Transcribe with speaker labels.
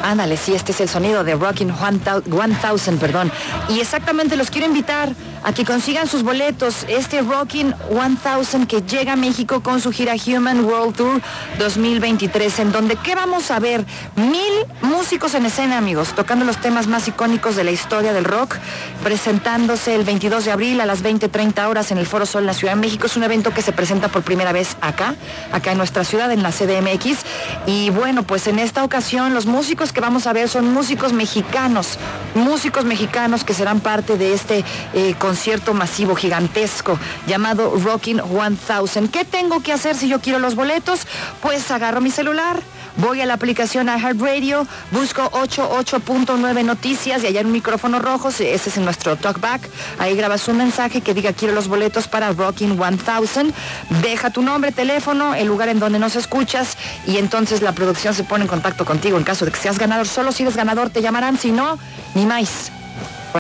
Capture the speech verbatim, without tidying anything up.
Speaker 1: Ándale, sí, este es el sonido de Rockin' one thousand, perdón. Y exactamente los quiero invitar a que consigan sus boletos. Este Rockin' one thousand que llega a México con su gira Human World Tour dos mil veintitrés, en donde, ¿qué vamos a ver? Mil músicos en escena, amigos, tocando los temas más icónicos de la historia del rock, presentándose el veintidós de abril a las veinte treinta horas en el Foro Sol en la Ciudad de México. Es un evento que se presenta por primera vez acá, acá en nuestra ciudad, en la C D M X. Y bueno, pues en esta ocasión los músicos que vamos a ver son músicos mexicanos, músicos mexicanos que serán parte de este eh, concierto masivo gigantesco llamado Rockin' one thousand. ¿Qué tengo que hacer si yo quiero los boletos? Pues agarro mi celular, voy a la aplicación iHeartRadio, busco ochenta y ocho punto nueve Noticias y allá hay un micrófono rojo, ese es en nuestro talkback. Ahí grabas un mensaje que diga quiero los boletos para Rockin' one thousand, deja tu nombre, teléfono, el lugar en donde nos escuchas y entonces la producción se pone en contacto contigo en caso de que seas ganador. Solo si eres ganador te llamarán, si no, ni más.